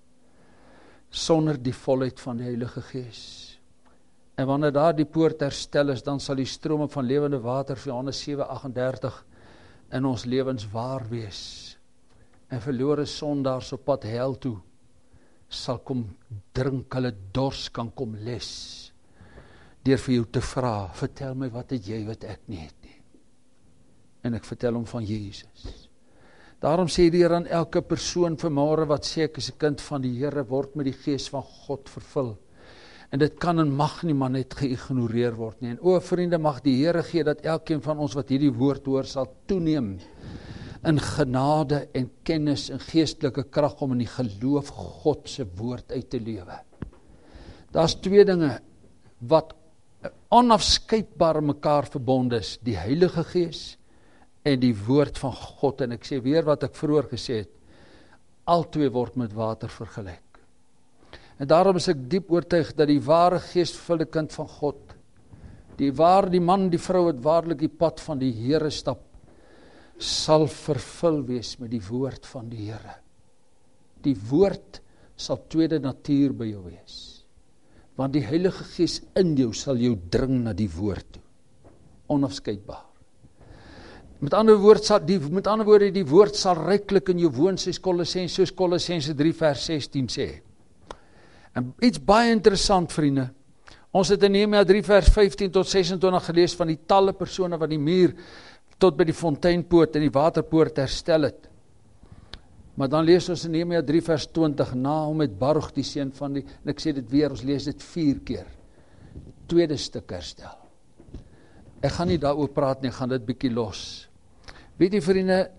Sonder die volheid van die Heilige Gees. En wanneer daar die poort herstel is, dan sal die strome van lewende water, Johannes 7:38, in ons lewens waar wees. En verlore sondaars op pad hel toe, sal kom drink, hulle dors kan kom les, deur vir jou te vra, vertel my wat het jy wat ek nie het nie. En ek vertel hom van Jesus. Daarom sê die Here aan elke persoon vanmôre wat sê ek is 'n kind van die Here, word met die Gees van God vervul. En dit kan en mag nie maar net geïgnoreer word nie. En o vriende, mag die Here gee dat elkeen van ons wat hierdie woord hoor sal toeneem in genade en kennis en geestelike krag om in die geloof God se woord uit te lewe. Daar's twee dinge wat onafskeidbaar mekaar verbonde is, die Heilige Gees en die woord van God. En ek sê weer wat ek vroeër gesê het, albei word met water vergelyk. En daarom is ek diep oortuig dat die ware geesvervulde kind van God, die man, die vrou wat waarlik die pad van die Here stap, sal vervul wees met die woord van die Here. Die woord sal tweede natuur by jou wees. Want die Heilige Gees in jou sal jou dring na die woord toe. Onafskeidbaar. Met ander woorde, die woord sal ryklik in jou woon, soos Kolossense 3 vers 16 sê. En iets baie interessant, vriende. Ons het in Nehemia 3 vers 15 tot 26 gelees van die talle persone wat die muur tot by die fonteinpoort en die waterpoort herstel het. Maar dan lees ons in Nehemia 3 vers 20, na hom het Baruch die seun van die, en ek sê dit weer, ons lees dit 4 keer, tweede stuk herstel. Ek gaan nie daaroor praat nie, ek gaan dit bietjie los. Weet jy vriende,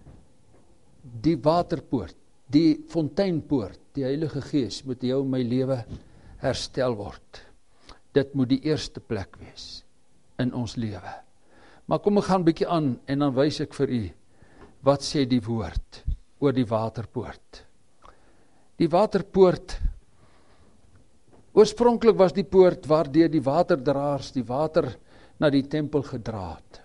die waterpoort, die fonteinpoort, die Heilige Gees moet jou en my lewe herstel word. Dit moet die eerste plek wees in ons lewe. Maar kom ek gaan bietjie aan en dan wys ek vir u, wat sê die woord oor die waterpoort. Die waterpoort, oorspronklik was die poort waardeur die waterdraers die water na die tempel gedra het.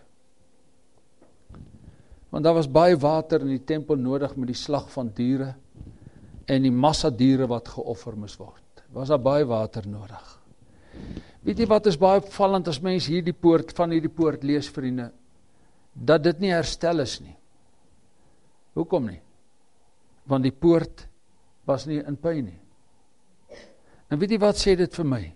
Want daar was baie water in die tempel nodig met die slag van diere en die massa diere wat geoffer moes word. Was daar baie water nodig. Weet jy wat is baie opvallend as mens hierdie poort lees, vriende, dat dit nie herstel is nie. Hoekom nie? Want die poort was nie in pyn nie. En weet jy wat sê dit vir my?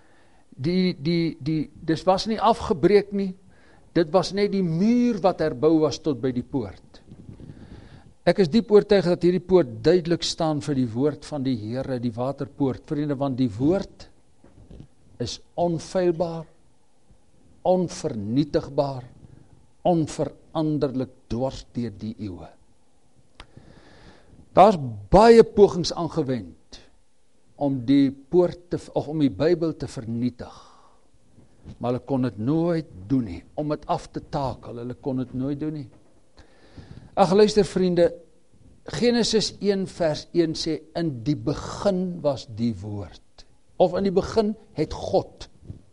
Dit was nie afgebreek nie, dit was net die muur wat herbou was tot by die poort. Ek is diep oortuig dat hierdie poort duidelik staan vir die woord van die Here, die waterpoort, vriende, want die woord is onfeilbaar, onvernietigbaar, onveranderlik dwars deur die eeue. Daar's baie pogings aangewend om die Bybel te vernietig. Maar hulle kon dit nooit doen nie, om dit af te takel, hulle kon dit nooit doen nie. Ag luister vriende, Genesis 1 vers 1 sê, in die begin was die woord. Of in die begin het God.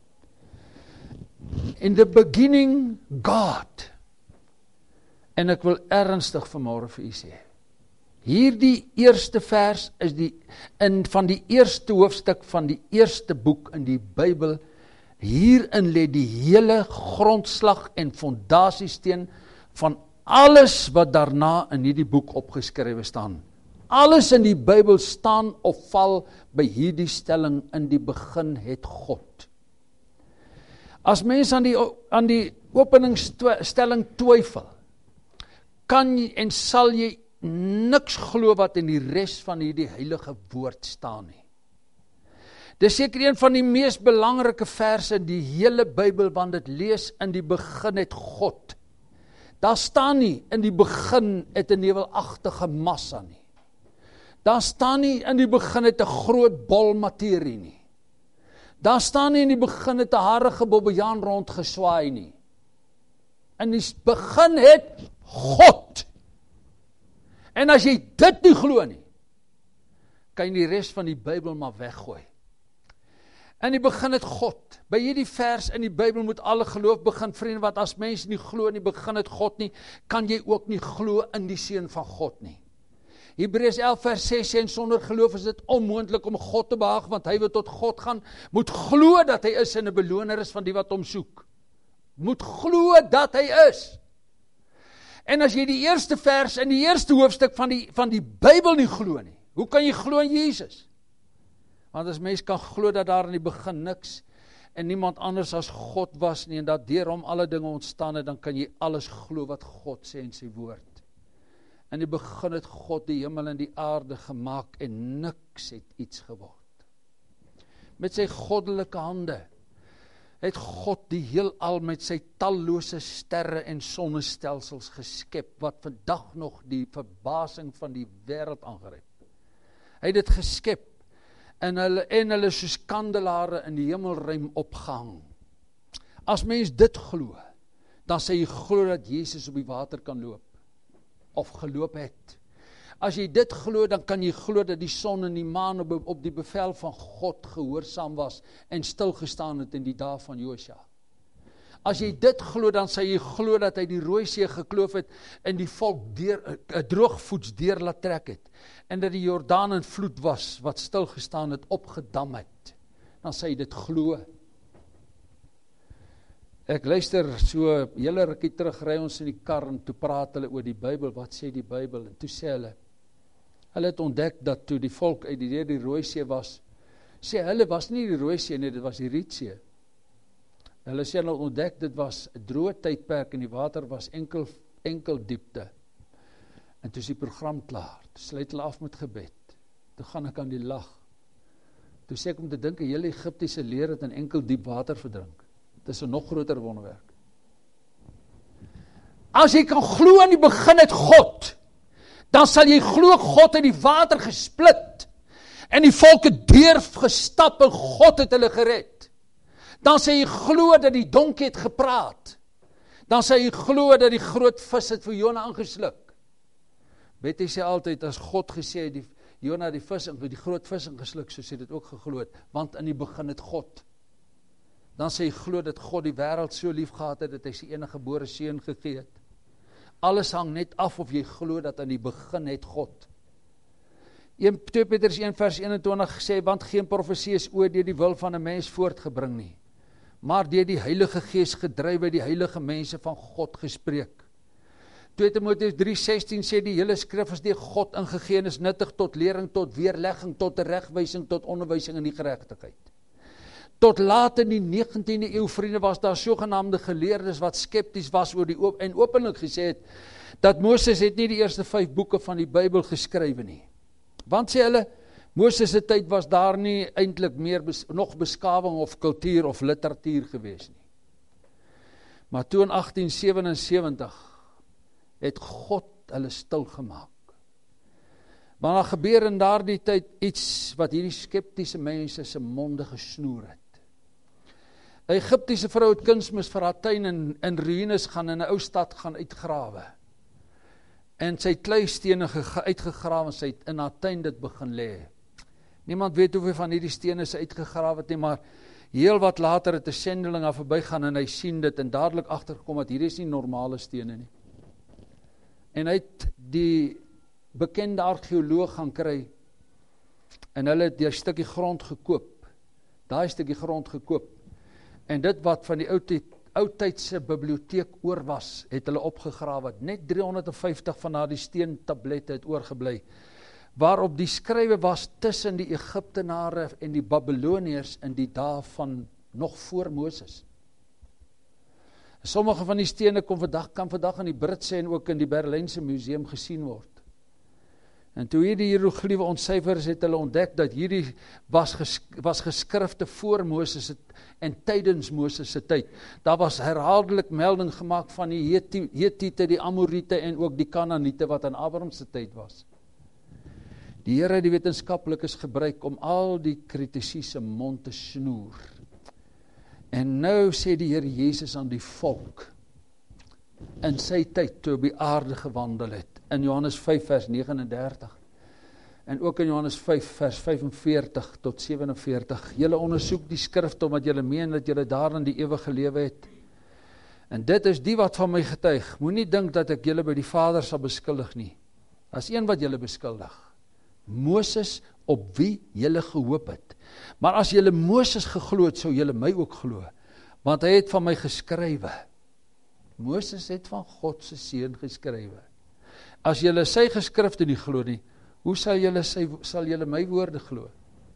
In the beginning, God. En ek wil ernstig vanmôre vir u sê, hierdie eerste vers is van die eerste hoofstuk van die eerste boek in die Bybel. Hierin lê die hele grondslag en fondasiesteen van alles wat daarna in hierdie boek opgeskrywe staan. Alles in die Bybel staan of val by hierdie stelling, in die begin het God. As mens aan die openingsstelling twyfel, kan jy en sal jy niks glo wat in die res van hierdie heilige woord staan nie. Dis seker een van die mees belangrike verse in die hele Bybel, want dit lees in die begin het God. Daar staan nie in die begin het 'n nevelagtige massa nie. Daar staan nie in die begin het 'n groot bol materie nie. Daar staan nie in die begin het 'n harige bobbejaan rondgeswaai nie. In die begin het God. En as jy dit nie glo nie, kan jy die res van die Bybel maar weggooi. In die begin het God. By hierdie vers in die Bybel moet alle geloof begin, vriende, want as mens nie glo in die begin het God nie, kan jy ook nie glo in die Seun van God nie. Hebreërs 11 vers 6 sê, en sonder geloof is dit onmoontlik om God te behaag, want hy wat tot God gaan, moet glo dat hy is en 'n beloner is van die wat hom soek. Moet glo dat hy is. En as jy die eerste vers in die eerste hoofstuk van die Bybel nie glo nie, hoe kan jy glo in Jesus? Want as mens kan glo dat daar in die begin niks en niemand anders as God was nie, en dat deur hom alle dinge ontstaan het, dan kan jy alles glo wat God sê in sy woord. In die begin het God die hemel en die aarde gemaak en niks het iets geword. Met sy goddelike hande het God die heelal met sy tallose sterre en sonnestelsels geskep, wat vandag nog die verbasing van die wêreld aangryp. Hy het dit geskep, en hulle soos kandelare in die hemelruim opgehang. As mens dit glo, dan sê jy glo dat Jesus op die water kan loop, of geloop het. As jy dit glo, dan kan jy glo dat die son en die maan op die bevel van God gehoorsaam was, en stilgestaan het in die dae van Josua. As jy dit glo, dan sê jy glo dat hy die Rooi See gekloof het, en die volk droogvoets deur laat trek het, en dat die Jordaan in vloed was, wat stilgestaan het, opgedam het. Dan sê jy dit glo. Ek luister so, hele rukkie terug, ry ons in die kar, en toe praat hulle oor die Bybel, wat sê die Bybel, en toe sê hulle het ontdek dat toe die volk uit die Rooi See was, sê hulle was nie die Rooi See nie, dit was die Rietsee. Hulle sê hulle ontdek, dit was 'n droë tydperk, en die water was enkel diepte. En toe is die program klaar, toe sluit hulle af met gebed, toe gaan ek aan die lag. Toe sê ek om te dink, 'n hele Egiptiese leer het in enkel diep water verdrink. Dit is 'n nog groter wonderwerk. As jy kan glo in die begin het God, dan sal jy glo God het die water gesplit, en die volk het deur gestap, en God het hulle gered. Dan sê jy glo dat die donkie het gepraat. Dan sê jy glo dat die groot vis het vir Jona aangesluk. Betty sê altyd, as God gesê het, Jona die groot vis ingesluk, so sê dit ook geglo het, want in die begin het God. Dan sê jy glo dat God die wêreld so lief gehad het, dat hy sy enige gebore seun gegee het. Alles hang net af of jy glo dat in die begin het God. 2 Petrus 1 vers 21 sê, want geen profesie is ooit deur die wil van 'n mens voortgebring nie, maar deur die Heilige Gees gedryf uit die heilige mense van God gespreek. 2 Timoteus 3:16 sê, die hele skrif is deur God ingegee en is nuttig tot lering, tot weerlegging, tot regwysing, tot onderwysing in die geregtigheid. Tot laat in die 19de eeu, vriende, was daar sogenaamde geleerdes wat skepties was oor en openlik gesê het, dat Moses het nie die eerste 5 boeke van die Bybel geskrywe nie. Want sê hulle, Moses se tyd was daar nie eintlik meer nog beskawing of kultuur of literatuur gewees nie. Maar toe in 1877 het God hulle stil gemaak. Maar daar gebeur in daardie tyd iets wat hierdie skeptiese mense se monde gesnoer het. 'n Egiptiese vrou het kunsmis vir haar tuin in ruïnes gaan, in 'n ou stad gaan uitgrawe. En sy het kleistene uitgegrawe, en sy het in haar tuin dit begin lê. Niemand weet hoeveel van hierdie stene sy uitgegrawe het nie, maar heel wat later het 'n sendeling daar verbygaan en hy sien dit en dadelik agtergekom dat hierdie is nie normale stene nie. En hy het die bekende argeoloog gaan kry en hulle het die stukkie grond gekoop. Daai stukkie grond gekoop. En dit wat van die oudtydse biblioteek oor was, het hulle opgegrawe. Net 350 van daardie steentablette het oorgebly, waarop die skrywe was tussen die Egiptenare en die Babiloniërs in die dae van nog voor Moses. Sommige van die stene kan vandag in die Britse en ook in die Berlynse museum gesien word. En toe hierdie hierogliefe ontsyfer is, het hulle ontdek dat hierdie was geskrifte voor Moses en tydens Moses se tyd. Daar was herhaaldelik melding gemaak van die Hetiete, die Amoriete en ook die Kanaaniete wat in Abraham se tyd was. Die Here het die wetenskaplikes gebruik om al die kritici se mond te snoer. En nou sê die Here Jesus aan die volk in sy tyd toe op die aarde gewandel het, in Johannes 5 vers 39. En ook in Johannes 5 vers 45 tot 47. Julle ondersoek die skrif omdat julle meen dat julle daarin die ewige lewe het. En dit is die wat van my getuig. Moenie dink dat ek julle by die Vader sal beskuldig nie. As een wat julle beskuldig. Moses op wie julle gehoop het. Maar as julle Moses geglo het, sou julle my ook glo. Want hy het van my geskrywe. Moses het van God se seun geskrywe. As julle sy geskrifte nie glo nie, hoe sal julle my woorde glo?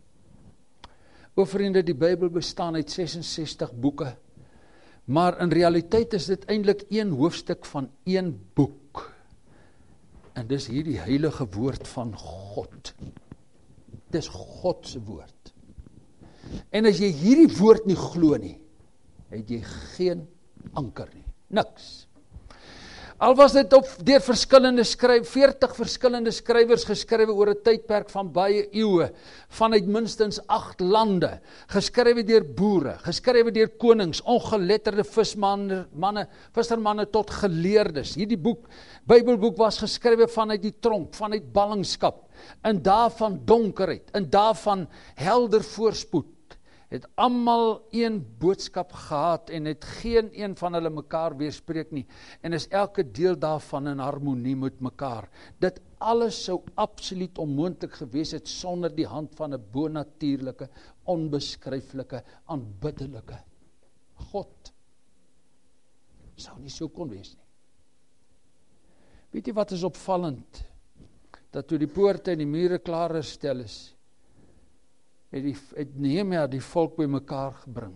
O vriende, die Bybel bestaan uit 66 boeke. Maar in realiteit is dit eintlik een hoofstuk van een boek. En dis hierdie heilige woord van God. Dis God se woord. En as jy hierdie woord nie glo nie, het jy geen anker nie. Niks. Al was dit deur 40 verskillende skrywers geskrywe oor 'n tydperk van baie eeue, vanuit minstens 8 lande, geskrywe deur boere, geskrywe deur konings, ongeletterde vissermanne tot geleerdes. Hierdie Bybelboek was geskrywe vanuit die tronk, vanuit ballingskap, in dae van donkerheid, in dae van helder voorspoed. Het almal een boodskap gehad en het geen een van hulle mekaar weerspreek nie. En is elke deel daarvan in harmonie met mekaar. Dit alles sou absoluut onmoontlik gewees het sonder die hand van 'n bonatuurlike, onbeskryflike, aanbiddelike God. Sou nie so kon wees nie. Weet jy wat is opvallend? Dat toe die poorte en die mure klaar herstel is, het Nehemia die volk by mekaar gebring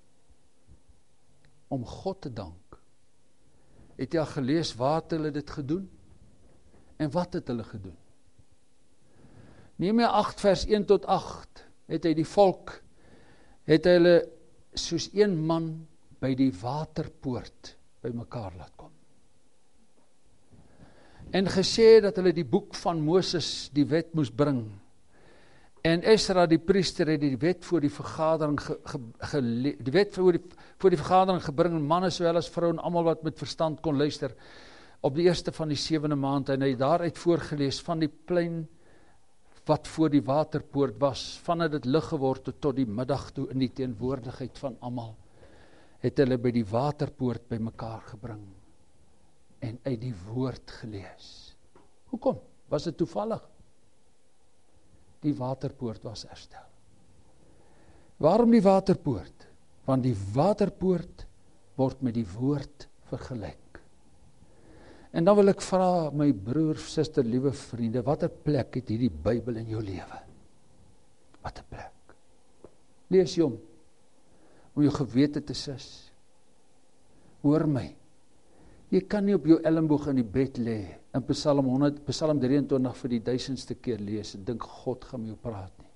om God te dank. Het jy al gelees waar het hulle dit gedoen? En wat het hulle gedoen? Nehemia 8 vers 1 tot 8 het hy die volk, het hulle soos een man by die waterpoort by mekaar laat kom. En gesê dat hulle die boek van Moses, die wet moes bring. En Esra die priester het die wet voor die vergadering voor die vergadering gebring, manne sowel as vroue en almal wat met verstand kon luister, op die eerste van die 7de maand, en hy daaruit voorgelees van die plein wat voor die waterpoort was, vandat dit lig geword het tot die middag toe in die teenwoordigheid van almal, het hulle by die waterpoort by mekaar gebring en uit die woord gelees. Hoekom? Was dit toevallig? Die waterpoort was herstel. Waarom die waterpoort? Want die waterpoort word met die woord vergelyk. En dan wil ek vra my broer, suster, liewe vriende, watter plek het hierdie Bybel in jou lewe? Watter plek? Lees jy hom om jou gewete te sis. Hoor my, jy kan nie op jou elmboog in die bed lê en Psalm 23 vir die 1000ste keer lees en dink God gaan met jou praat nie.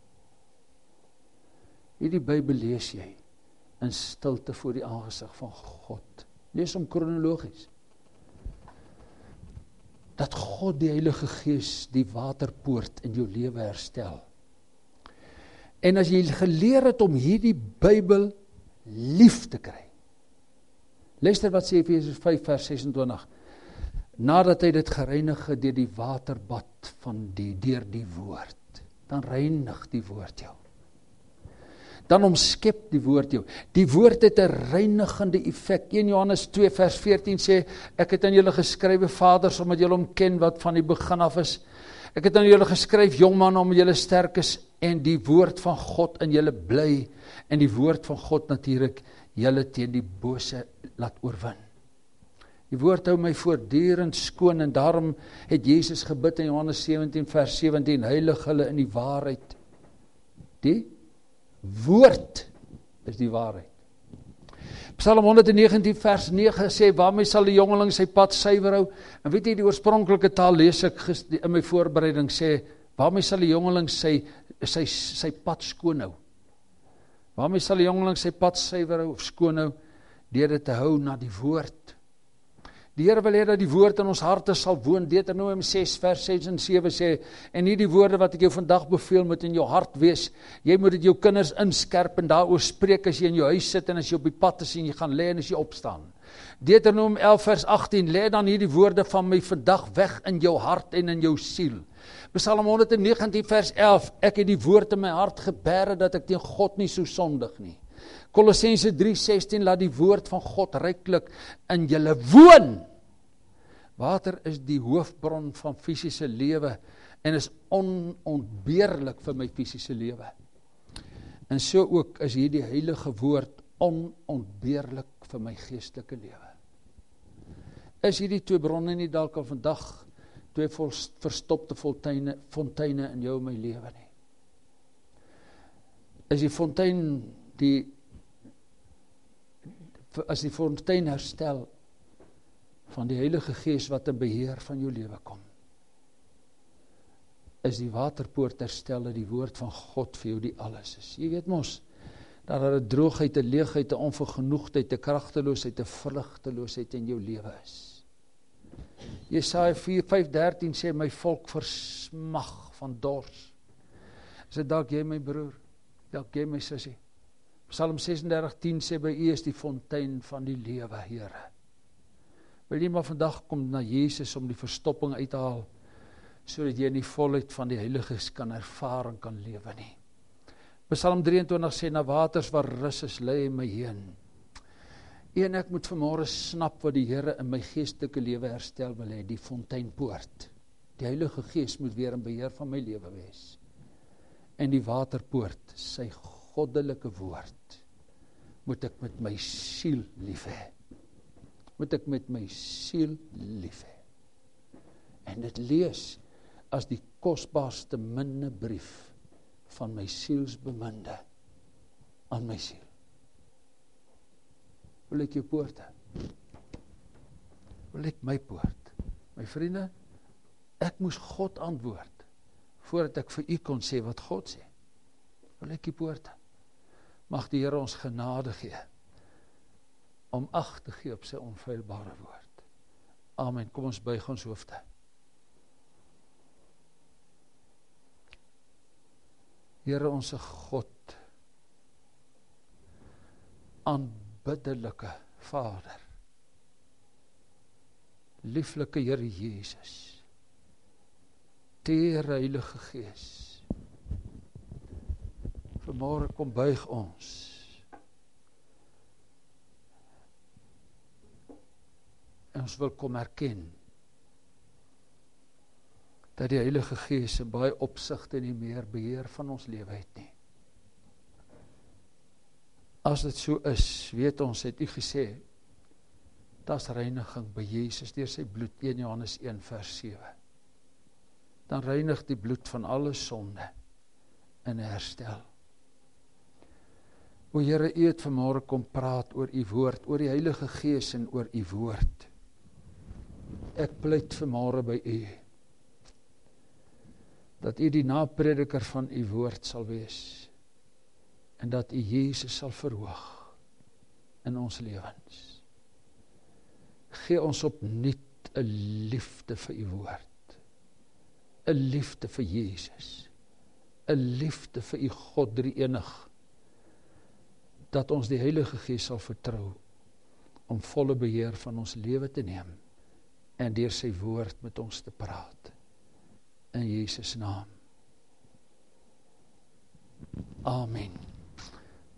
Hierdie Bybel lees jy in stilte voor die aangesig van God. Lees hom kronologies. Dat God die Heilige Gees die waterpoort in jou lewe herstel. En as jy geleer het om hierdie Bybel lief te kry. Luister wat sê Efesiërs 5 vers 26. Nadat hy dit gereinig het deur die waterbad deur die woord, dan reinig die woord jou. Dan omskep die woord jou. Die woord het 'n reinigende effek. 1 Johannes 2 vers 14 sê, ek het aan julle geskrywe, vaders, omdat julle hom ken wat van die begin af is. Ek het aan julle geskryf, jongman, omdat julle sterk is en die woord van God in julle bly en die woord van God natuurlik julle teen die bose laat oorwin. Die woord hou my voortdurend skoon en daarom het Jesus gebid in Johannes 17 vers 17, heilig hulle in die waarheid. Die woord is die waarheid. Psalm 119 vers 9 sê, waarmee sal die jongeling sy pad suiwer hou? En weet jy, die oorspronklike taal lees ek in my voorbereiding sê, waarmee sal die jongeling sy pad skoon hou? Waarmee sal die jongeling sy pad suiwer hou of skoon hou? Deur dit te hou na die woord. Die Here wil hê dat die woord in ons harte sal woon. Deuteronomium 6 vers 6 en 7 sê, en hierdie woorde wat ek jou vandag beveel moet in jou hart wees. Jy moet dit jou kinders inskerp en daaroor spreek as jy in jou huis sit en as jy op die pad is en jy gaan lê en as jy opstaan. Deuteronomium 11 vers 18, lê dan hierdie woorde van my vandag weg in jou hart en in jou siel. Psalm 119 vers 11, ek het die woord in my hart geberre, dat ek teen God nie so sondig nie. Kolossense 3:16, laat die woord van God ryklik in julle woon. Water is die hoofbron van fisiese lewe, en is onontbeerlik vir my fisiese lewe. En so ook is hierdie heilige woord onontbeerlik vir my geestelike lewe. Is hierdie twee bronne nie dalk al vandag twee verstopte fonteine in jou en my lewe nie? Is die fontein as die fontein herstel van die Heilige Gees wat in beheer van jou lewe kom, is die waterpoort herstel dat die woord van God vir jou die alles is. Jy weet mos, dat daar 'n droogheid, 'n leegheid, 'n onvergenoegdheid, 'n kragteloosheid, 'n vrugteloosheid in jou lewe is. Jesaja 4:5-13 sê, my volk versmag van dors. Is dit dalk jy my broer, dalk jy my sussie? Psalm 36:10 sê, by U is die fontein van die lewe, Here. Wil jy maar vandag kom na Jesus om die verstopping uit te haal, sodat jy in die volheid van die Heilige Gees kan ervaar en kan lewe nie. Psalm 23 sê, na waters waar rus is, lei hy my heen. En ek moet vanmôre snap wat die Here in my geestelike lewe herstel wil hê, die fonteinpoort. Die Heilige Gees moet weer in beheer van my lewe wees. En die waterpoort, sy goddelike woord, moet ek met my siel lief hê. Moet ek met my siel lief hê. En dit lees as die kosbaarste minnebrief van my sielsbeminde aan my siel. Wil ek jou poorte? Wil ek my poort? My vriende, ek moes God antwoord, voordat ek vir u kon sê wat God sê. Wil ek die poorte? Mag die Here ons genade gee, om ag te gee op sy onfeilbare woord. Amen. Kom ons buig ons hoofde. Here onse God, aanbiddelike Vader, lieflike Here Jesus, teer Heilige Gees, vanmôre kom buig ons, en ons wil kom erken, dat die Heilige Gees in baie opsigte nie meer beheer van ons lewe het nie. As dit so is, weet ons, het u gesê, daar's reiniging by Jesus deur sy bloed, 1 Johannes 1 vers 7. Dan reinig die bloed van alle sonde en herstel. O Here, u het vanmôre kom praat oor u woord, oor die Heilige Gees en oor u woord. Ek pleit vanmôre by u, dat u die naprediker van u woord sal wees, en dat u Jesus sal verhoog in ons lewens. Gee ons opnuut 'n liefde vir u woord, 'n liefde vir Jesus, 'n liefde vir u God drie-enig, dat ons die Heilige Gees sal vertrou, om volle beheer van ons lewe te neem, en deur sy woord met ons te praat. In Jesus' naam. Amen.